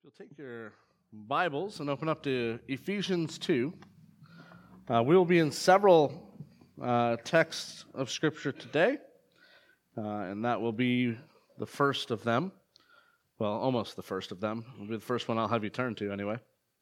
You'll take your Bibles and open up to Ephesians 2. We will be in several texts of Scripture today, and that will be the first of them. Well, almost the first of them. It'll be the first one I'll have you turn to anyway.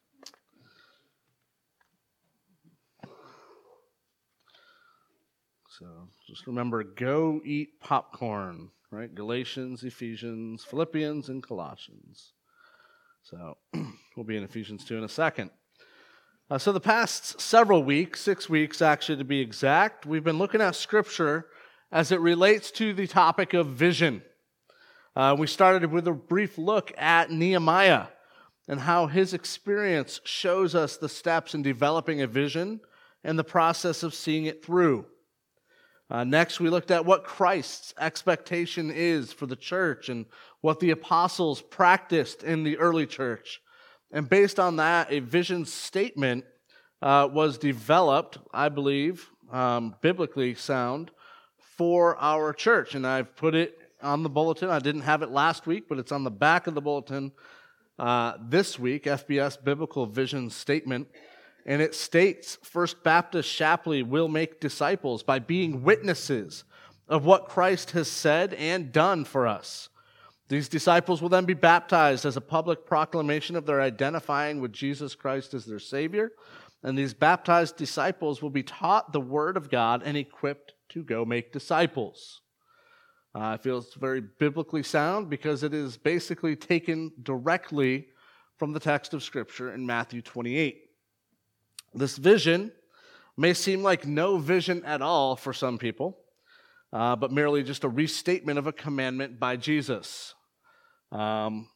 So just remember, go eat popcorn, right? Galatians, Ephesians, Philippians, and Colossians. So we'll be in Ephesians 2 in a second. So the past several weeks, 6 weeks actually to be exact, we've been looking at Scripture as it relates to the topic of vision. We started with a brief look at Nehemiah and how his experience shows us the steps in developing a vision and the process of seeing it through. Next, we looked at what Christ's expectation is for the church and what the apostles practiced in the early church. And based on that, a vision statement was developed, I believe, biblically sound, for our church. And I've put it on the bulletin. I didn't have it last week, but it's on the back of the bulletin this week, FBS Biblical Vision Statement. And it states, First Baptist Shapley will make disciples by being witnesses of what Christ has said and done for us. These disciples will then be baptized as a public proclamation of their identifying with Jesus Christ as their Savior. And these baptized disciples will be taught the Word of God and equipped to go make disciples. I feel it's very biblically sound because it is basically taken directly from the text of Scripture in Matthew 28. This vision may seem like no vision at all for some people, but merely just a restatement of a commandment by Jesus. And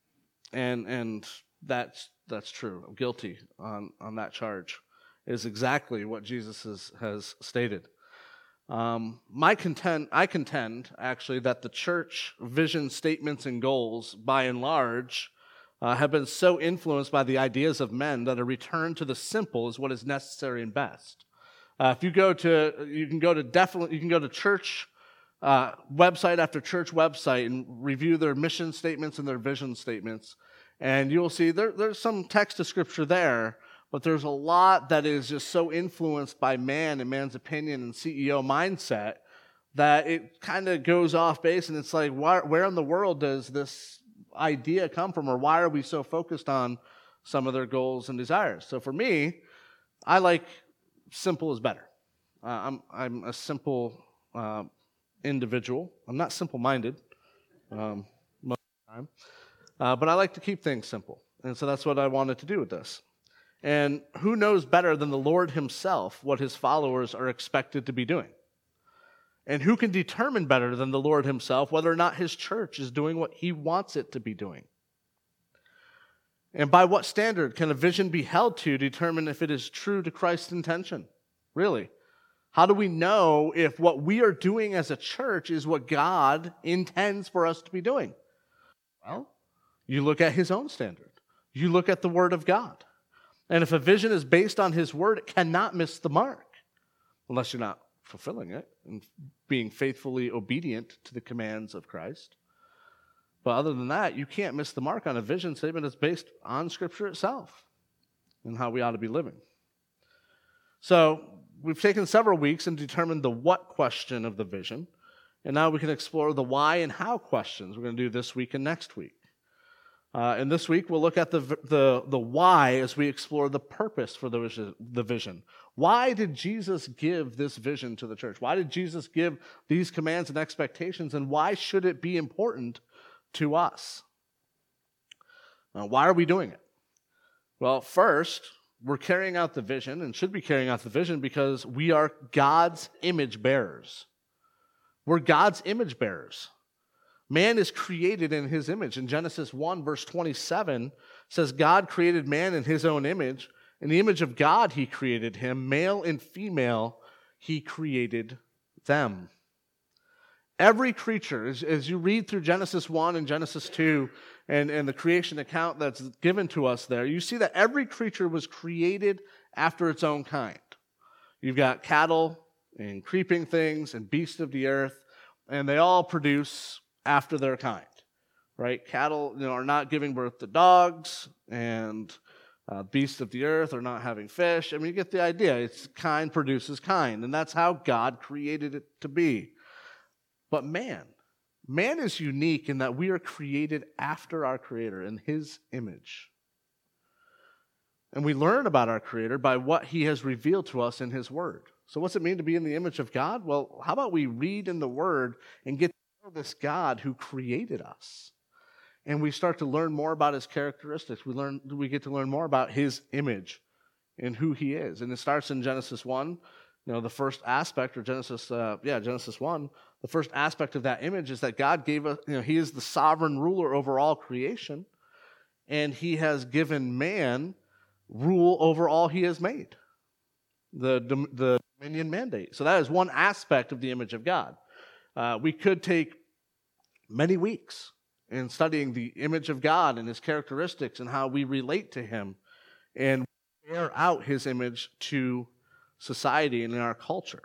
that's true. I'm guilty on that charge. It is exactly what Jesus has stated. I contend, actually, that the church vision statements and goals, by and large, have been so influenced by the ideas of men that a return to the simple is what is necessary and best. You can go to church website after church website and review their mission statements and their vision statements, and you will see there's some text of Scripture there, but there's a lot that is just so influenced by man and man's opinion and CEO mindset that it kind of goes off base, and it's like, where in the world does this idea come from, or why are we so focused on some of their goals and desires? So for me, I like simple is better. I'm a simple individual. I'm not simple-minded most of the time, but I like to keep things simple, and so that's what I wanted to do with this. And who knows better than the Lord himself what his followers are expected to be doing? And who can determine better than the Lord himself whether or not his church is doing what he wants it to be doing? And by what standard can a vision be held to determine if it is true to Christ's intention? Really? How do we know if what we are doing as a church is what God intends for us to be doing? Well, you look at his own standard. You look at the Word of God. And if a vision is based on his Word, it cannot miss the mark, unless you're not fulfilling it and being faithfully obedient to the commands of Christ. But other than that, you can't miss the mark on a vision statement that's based on Scripture itself and how we ought to be living. So we've taken several weeks and determined the what question of the vision, and now we can explore the why and how questions we're going to do this week and next week. And this week, we'll look at the why as we explore the purpose for the vision. Why did Jesus give this vision to the church? Why did Jesus give these commands and expectations, and why should it be important to us? Why are we doing it? Well, first, we're carrying out the vision, and should be carrying out the vision, because we are God's image bearers. We're God's image bearers. Man is created in his image. In Genesis 1, verse 27, says, God created man in his own image. In the image of God he created him. Male and female he created them. Every creature, as you read through Genesis 1 and Genesis 2 and the creation account that's given to us there, you see that every creature was created after its own kind. You've got cattle and creeping things and beasts of the earth, and they all produce after their kind, right? Cattle, are not giving birth to dogs, and beasts of the earth are not having fish. I mean, you get the idea. It's kind produces kind, and that's how God created it to be. But man is unique in that we are created after our Creator in His image. And we learn about our Creator by what He has revealed to us in His Word. So what's it mean to be in the image of God? Well, how about we read in the Word and get to know this God who created us? And we start to learn more about His characteristics. We get to learn more about His image and who He is. And it starts in Genesis 1. The first aspect, or Genesis 1, the first aspect of that image is that God gave us, He is the sovereign ruler over all creation, and He has given man rule over all He has made, the dominion mandate. So that is one aspect of the image of God. We could take many weeks in studying the image of God and His characteristics and how we relate to Him and bear out His image to society and in our culture.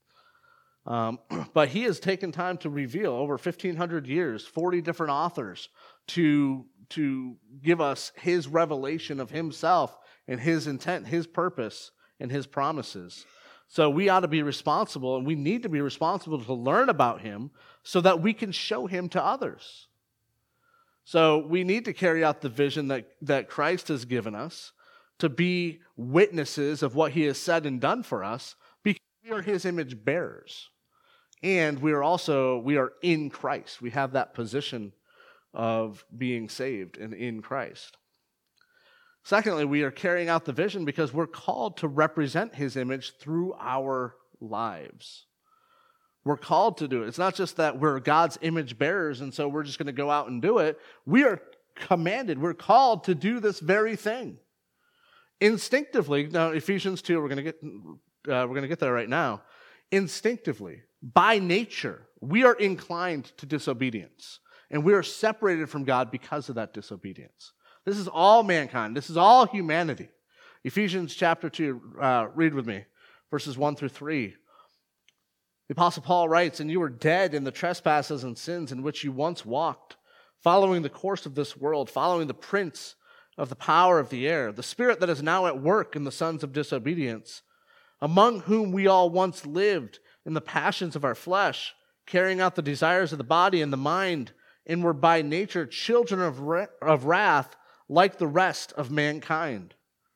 But He has taken time to reveal over 1,500 years, 40 different authors to give us His revelation of Himself and His intent, His purpose, and His promises. So we ought to be responsible, and we need to be responsible to learn about Him so that we can show Him to others. So we need to carry out the vision that Christ has given us to be witnesses of what He has said and done for us, because we are His image bearers. And we are in Christ. We have that position of being saved and in Christ. Secondly, we are carrying out the vision because we're called to represent His image through our lives. We're called to do it. It's not just that we're God's image bearers and so we're just going to go out and do it. We are commanded, we're called to do this very thing. Instinctively, now Ephesians 2, we're going to get there right now. Instinctively, by nature, we are inclined to disobedience. And we are separated from God because of that disobedience. This is all mankind. This is all humanity. Ephesians chapter 2, read with me, verses 1 through 3. The Apostle Paul writes, "And you were dead in the trespasses and sins in which you once walked, following the course of this world, following the prince of the power of the air, the spirit that is now at work in the sons of disobedience, among whom we all once lived in the passions of our flesh, carrying out the desires of the body and the mind, and were by nature children of wrath like the rest of mankind."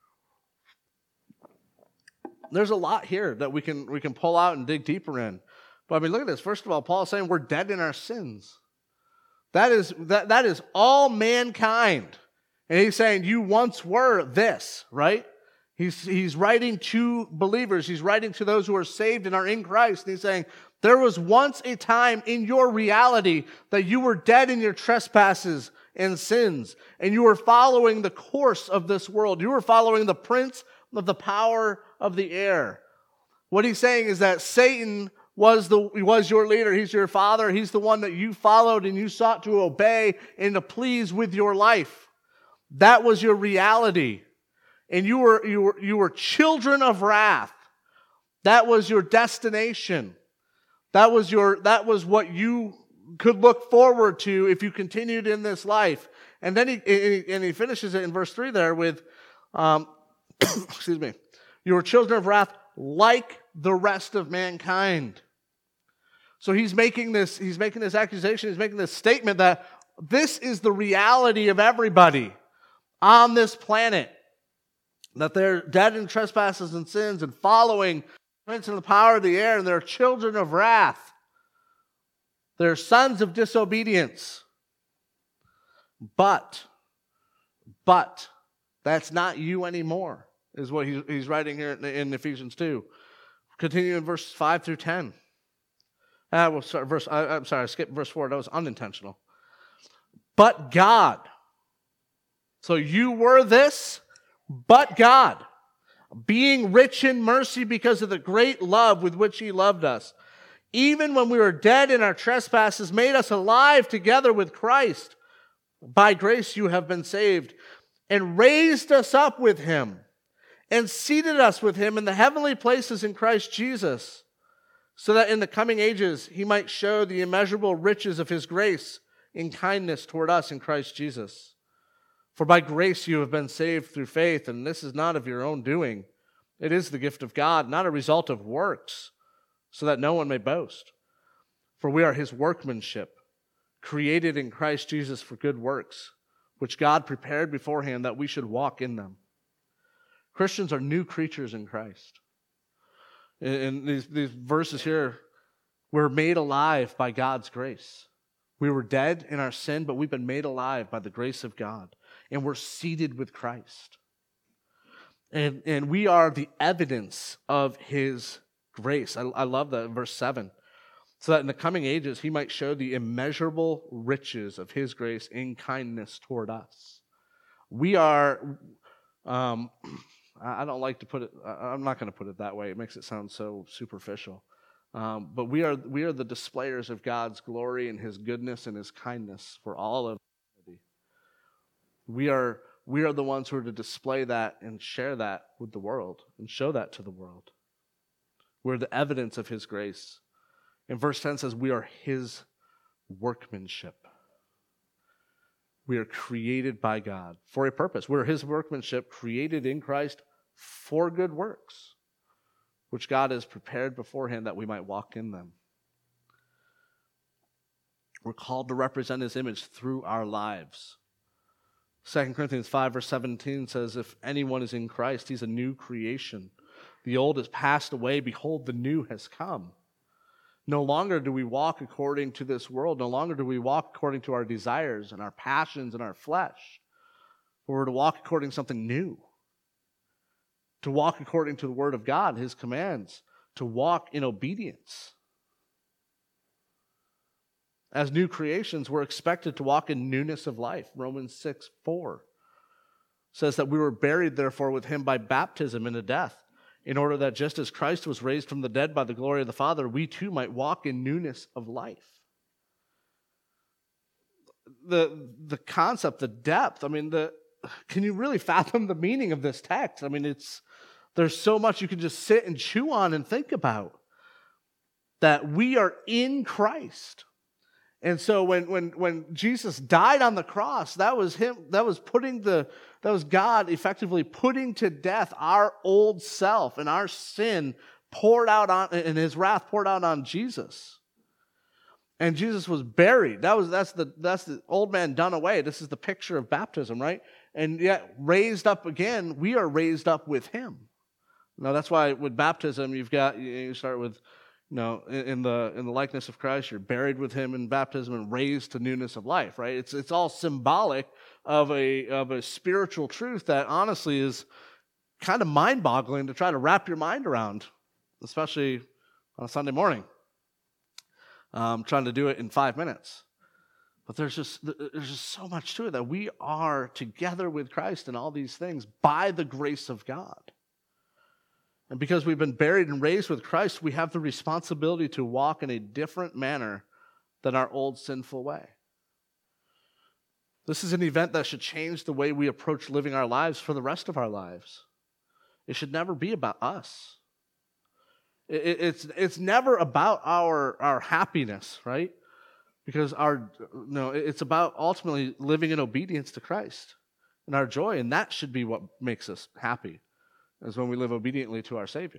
There's a lot here that we can pull out and dig deeper in. But I mean, look at this. First of all, Paul is saying we're dead in our sins. That is all mankind. And he's saying you once were this, right? He's writing to believers. He's writing to those who are saved and are in Christ. And he's saying there was once a time in your reality that you were dead in your trespasses and sins. And you were following the course of this world. You were following the prince of the power of the air. What he's saying is that Satan was your leader. He's your father. He's the one that you followed and you sought to obey and to please with your life. That was your reality. And you were children of wrath. That was your destination. That was what you could look forward to if you continued in this life. And then he finishes it in verse 3 there with, excuse me, you were children of wrath like the rest of mankind. So he's making this accusation, he's making this statement that this is the reality of everybody on this planet. That they're dead in trespasses and sins and following the prince and the power of the air, and they're children of wrath. They're sons of disobedience. But that's not you anymore, is what he's writing here in Ephesians 2. Continue in verse 5 through 10. I skipped verse 4. That was unintentional. But God. So you were this, but God, being rich in mercy because of the great love with which He loved us, even when we were dead in our trespasses, made us alive together with Christ. By grace you have been saved, and raised us up with Him, and seated us with Him in the heavenly places in Christ Jesus, so that in the coming ages He might show the immeasurable riches of His grace in kindness toward us in Christ Jesus. For by grace you have been saved through faith, and this is not of your own doing. It is the gift of God, not a result of works, so that no one may boast. For we are his workmanship, created in Christ Jesus for good works, which God prepared beforehand that we should walk in them. Christians are new creatures in Christ. In these verses here, we're made alive by God's grace. We were dead in our sin, but we've been made alive by the grace of God. And we're seated with Christ. And we are the evidence of his grace. I love that in verse 7. So that in the coming ages, he might show the immeasurable riches of his grace in kindness toward us. We are, I don't like to put it, I'm not going to put it that way. It makes it sound so superficial. But we are the displayers of God's glory and his goodness and his kindness for all of humanity. We are the ones who are to display that and share that with the world and show that to the world. We're the evidence of his grace. And verse 10 says we are his workmanship. We are created by God for a purpose. We're his workmanship created in Christ for good works, which God has prepared beforehand that we might walk in them. We're called to represent his image through our lives. 2 Corinthians 5 verse 17 says, if anyone is in Christ, he's a new creation. The old has passed away. Behold, the new has come. No longer do we walk according to this world. No longer do we walk according to our desires and our passions and our flesh. But we're to walk according to something new. To walk according to the word of God, his commands. To walk in obedience. As new creations, we're expected to walk in newness of life. Romans 6:4 says that we were buried, therefore, with him by baptism into death, in order that just as Christ was raised from the dead by the glory of the Father, we too might walk in newness of life. The concept, the depth, can you really fathom the meaning of this text? There's so much you can just sit and chew on and think about. That we are in Christ. And so when Jesus died on the cross, that was God effectively putting to death our old self and our sin poured out on, and his wrath poured out on Jesus. And Jesus was buried. That's the old man done away. This is the picture of baptism, right? And yet raised up again, we are raised up with him. Now that's why with baptism you start with, in the likeness of Christ, you're buried with him in baptism and raised to newness of life, right? It's all symbolic of a spiritual truth that honestly is kind of mind-boggling to try to wrap your mind around, especially on a Sunday morning. Trying to do it in 5 minutes. But there's just so much to it that we are together with Christ in all these things by the grace of God. And because we've been buried and raised with Christ, we have the responsibility to walk in a different manner than our old sinful way. This is an event that should change the way we approach living our lives for the rest of our lives. It should never be about us. It's never about our happiness, right? Because it's about ultimately living in obedience to Christ and our joy, and that should be what makes us happy. Is when we live obediently to our Savior.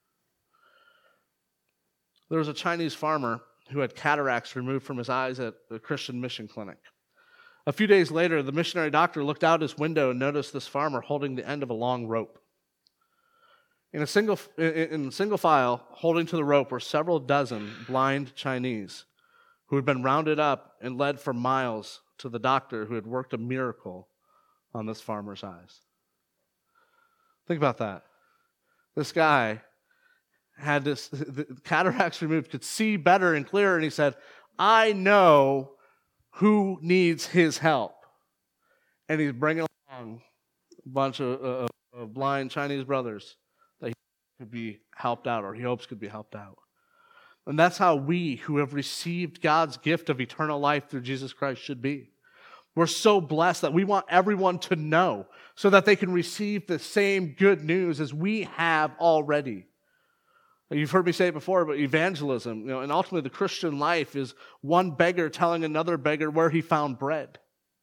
There was a Chinese farmer who had cataracts removed from his eyes at a Christian mission clinic. A few days later, the missionary doctor looked out his window and noticed this farmer holding the end of a long rope. In single file, holding to the rope, were several dozen blind Chinese who had been rounded up and led for miles to the doctor who had worked a miracle on this farmer's eyes. Think about that. This guy had the cataracts removed, could see better and clearer, and he said, I know who needs his help. And he's bringing along a bunch of blind Chinese brothers that he could be helped out, or he hopes could be helped out. And that's how we who have received God's gift of eternal life through Jesus Christ should be. We're so blessed that we want everyone to know so that they can receive the same good news as we have already. You've heard me say it before, but evangelism, and ultimately the Christian life is one beggar telling another beggar where he found bread.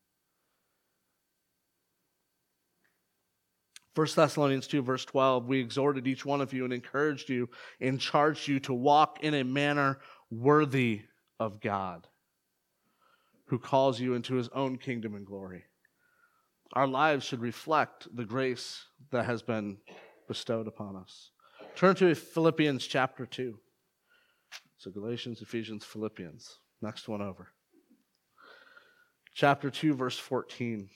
1 Thessalonians 2, verse 12, we exhorted each one of you and encouraged you and charged you to walk in a manner worthy of God, who calls you into his own kingdom and glory. Our lives should reflect the grace that has been bestowed upon us. Turn to Philippians chapter 2. So Galatians, Ephesians, Philippians. Next one over. Chapter 2, verse 14.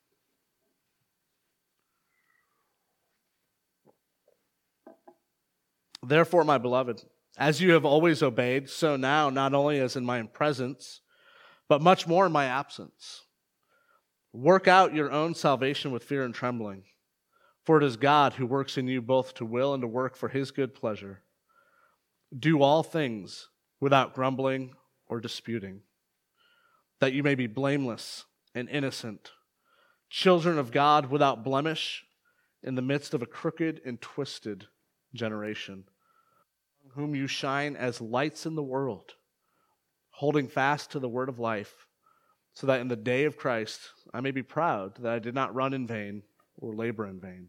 Therefore, my beloved, as you have always obeyed, so now, not only as in my presence, but much more in my absence, work out your own salvation with fear and trembling. For it is God who works in you both to will and to work for his good pleasure. Do all things without grumbling or disputing, that you may be blameless and innocent, children of God without blemish, in the midst of a crooked and twisted generation, whom you shine as lights in the world, holding fast to the word of life, so that in the day of Christ I may be proud that I did not run in vain or labor in vain.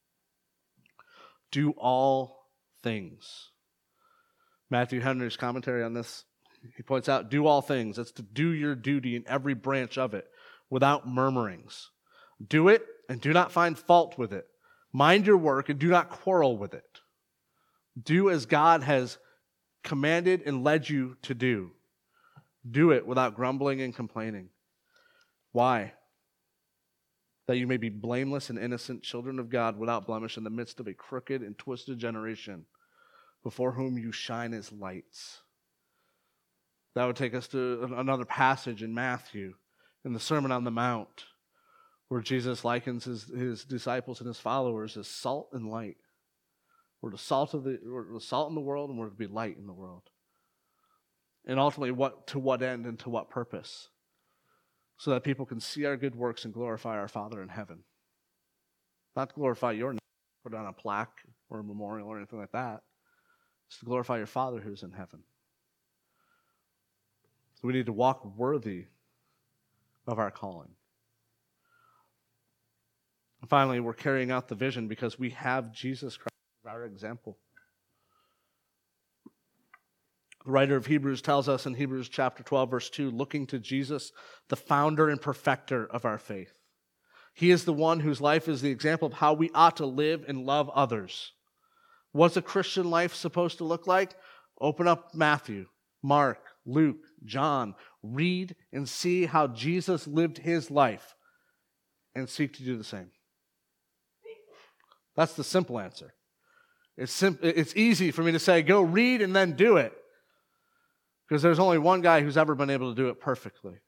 Do all things. Matthew Henry's commentary on this, he points out, do all things. That's to do your duty in every branch of it without murmurings. Do it and do not find fault with it. Mind your work and do not quarrel with it. Do as God has commanded and led you to do. Do it without grumbling and complaining. Why? That you may be blameless and innocent, children of God without blemish in the midst of a crooked and twisted generation, before whom you shine as lights. That would take us to another passage in Matthew, in the Sermon on the Mount, where Jesus likens his disciples and his followers as salt and light. We're the salt in the world, and we're to be light in the world. And ultimately, to what end and to what purpose? So that people can see our good works and glorify our Father in heaven. Not to glorify your name, put on a plaque or a memorial or anything like that. It's to glorify your Father who's in heaven. So we need to walk worthy of our calling. And finally, we're carrying out the vision because we have Jesus Christ as our example. The writer of Hebrews tells us in Hebrews chapter 12, verse 2, looking to Jesus, the founder and perfecter of our faith. He is the one whose life is the example of how we ought to live and love others. What's a Christian life supposed to look like? Open up Matthew, Mark, Luke, John. Read and see how Jesus lived his life and seek to do the same. That's the simple answer. It's easy for me to say, go read and then do it. Because there's only one guy who's ever been able to do it perfectly.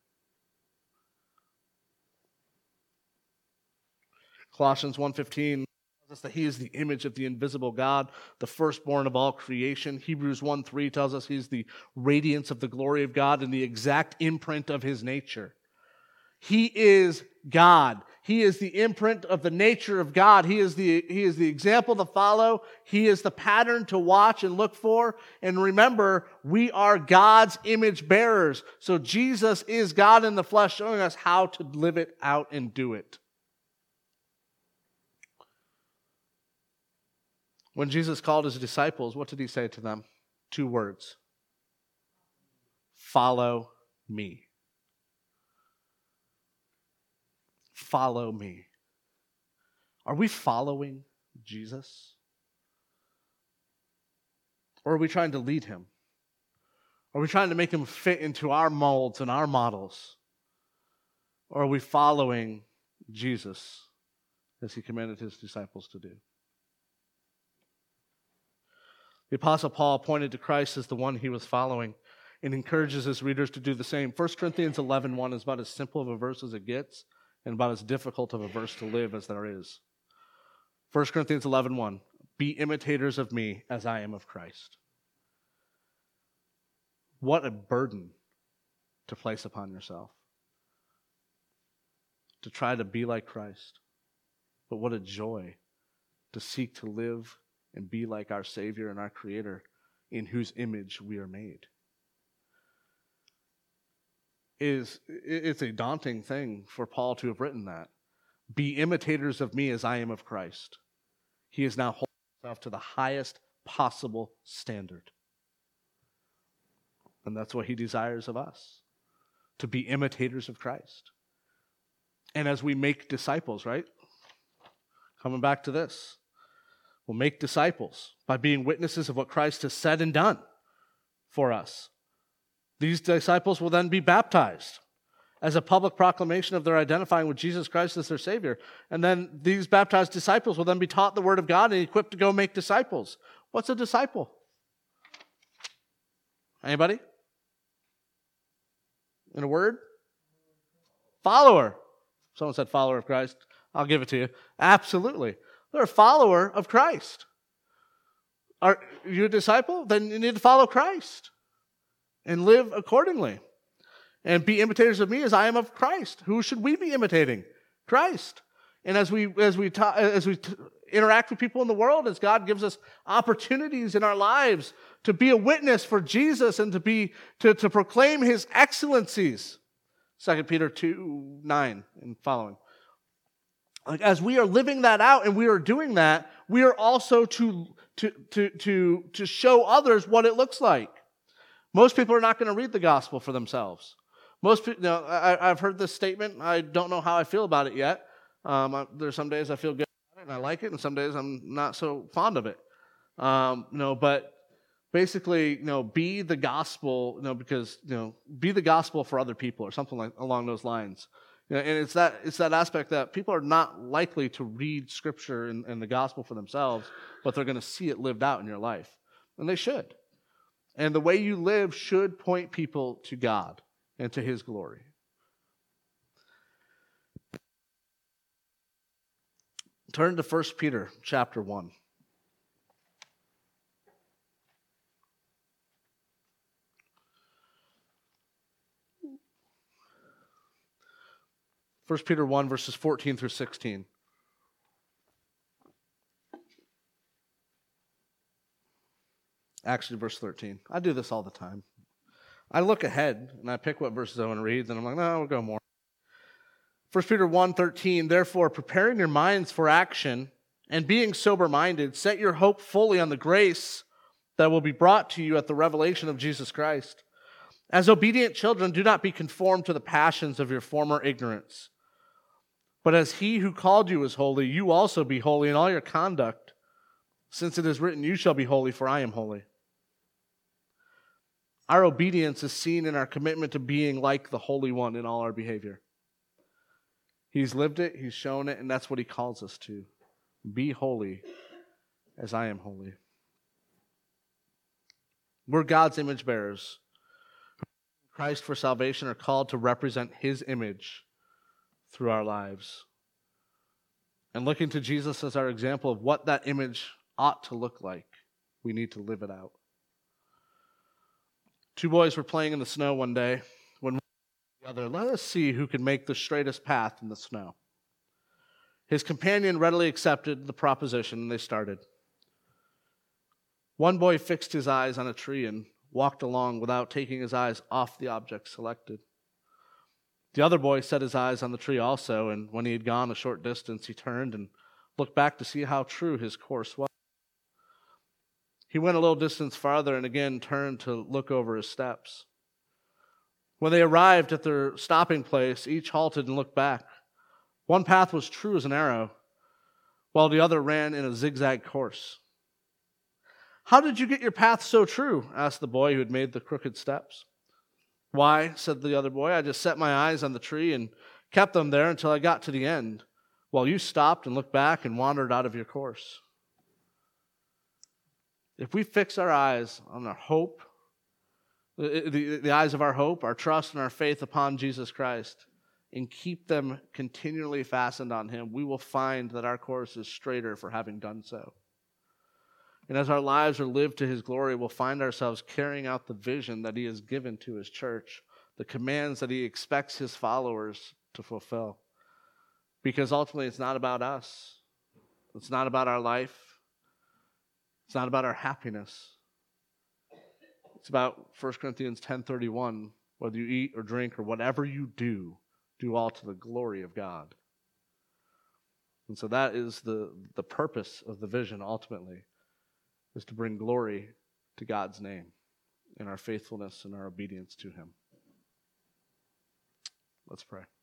Colossians 1:15 tells us that he is the image of the invisible God, the firstborn of all creation. Hebrews 1:3 tells us he's the radiance of the glory of God and the exact imprint of his nature. He is God. He is the imprint of the nature of God. He is the example to follow. He is the pattern to watch and look for. And remember, we are God's image bearers. So Jesus is God in the flesh, showing us how to live it out and do it. When Jesus called his disciples, what did he say to them? 2 words. Follow me. Follow me. Are we following Jesus? Or are we trying to lead him? Are we trying to make him fit into our molds and our models? Or are we following Jesus as he commanded his disciples to do? The Apostle Paul pointed to Christ as the one he was following and encourages his readers to do the same. 1 Corinthians 11:1 is about as simple of a verse as it gets and about as difficult of a verse to live as there is. 1 Corinthians 11:1, be imitators of me as I am of Christ. What a burden to place upon yourself. To try to be like Christ. But what a joy to seek to live and be like our Savior and our Creator, in whose image we are made. It's a daunting thing for Paul to have written that. Be imitators of me as I am of Christ. He is now holding himself to the highest possible standard. And that's what he desires of us, to be imitators of Christ. And as we make disciples, right? Coming back to this, we'll make disciples by being witnesses of what Christ has said and done for us. These disciples will then be baptized as a public proclamation of their identifying with Jesus Christ as their Savior. And then these baptized disciples will then be taught the Word of God and equipped to go make disciples. What's a disciple? Anybody? In a word? Follower. Someone said follower of Christ. I'll give it to you. Absolutely. They're a follower of Christ. Are you a disciple? Then you need to follow Christ and live accordingly. And be imitators of me as I am of Christ. Who should we be imitating? Christ. And as we interact with people in the world, as God gives us opportunities in our lives to be a witness for Jesus and to proclaim his excellencies. 2 Peter 2:9 and following. Like, as we are living that out and we are doing that, we are also to show others what it looks like. Most people are not going to read the gospel for themselves. Most people, I've heard this statement. I don't know how I feel about it yet. There's some days I feel good about it and I like it, and some days I'm not so fond of it. But basically, be the gospel, because be the gospel for other people, or something like along those lines. And it's that aspect that people are not likely to read Scripture and the gospel for themselves, but they're going to see it lived out in your life, and they should. And the way you live should point people to God and to his glory. Turn to 1 Peter chapter 1. First Peter 1, verses 14 through 16. Actually, verse 13. I do this all the time. I look ahead, and I pick what verses I want to read, and I'm like, no, we'll go more. 1 Peter 1:13, therefore, preparing your minds for action, and being sober-minded, set your hope fully on the grace that will be brought to you at the revelation of Jesus Christ. As obedient children, do not be conformed to the passions of your former ignorance. But as he who called you is holy, you also be holy in all your conduct, since it is written, you shall be holy, for I am holy. Our obedience is seen in our commitment to being like the Holy One in all our behavior. He's lived it, he's shown it, and that's what he calls us to. Be holy as I am holy. We're God's image bearers. Christ for salvation are called to represent his image through our lives. And looking to Jesus as our example of what that image ought to look like, we need to live it out. Two boys were playing in the snow one day when one said to the other, let us see who can make the straightest path in the snow. His companion readily accepted the proposition, and they started. One boy fixed his eyes on a tree and walked along without taking his eyes off the object selected. The other boy set his eyes on the tree also, and when he had gone a short distance, he turned and looked back to see how true his course was. He went a little distance farther and again turned to look over his steps. When they arrived at their stopping place, each halted and looked back. One path was true as an arrow, while the other ran in a zigzag course. How did you get your path so true? Asked the boy who had made the crooked steps. Why, said the other boy, I just set my eyes on the tree and kept them there until I got to the end, while you stopped and looked back and wandered out of your course. If we fix our eyes on our hope, the eyes of our hope, our trust, and our faith upon Jesus Christ, and keep them continually fastened on him, we will find that our course is straighter for having done so. And as our lives are lived to his glory, we'll find ourselves carrying out the vision that he has given to his church, the commands that he expects his followers to fulfill. Because ultimately, it's not about us. It's not about our life. It's not about our happiness. It's about 1 Corinthians 10:31, whether you eat or drink or whatever you do, do all to the glory of God. And so that is the purpose of the vision ultimately, is to bring glory to God's name in our faithfulness and our obedience to him. Let's pray.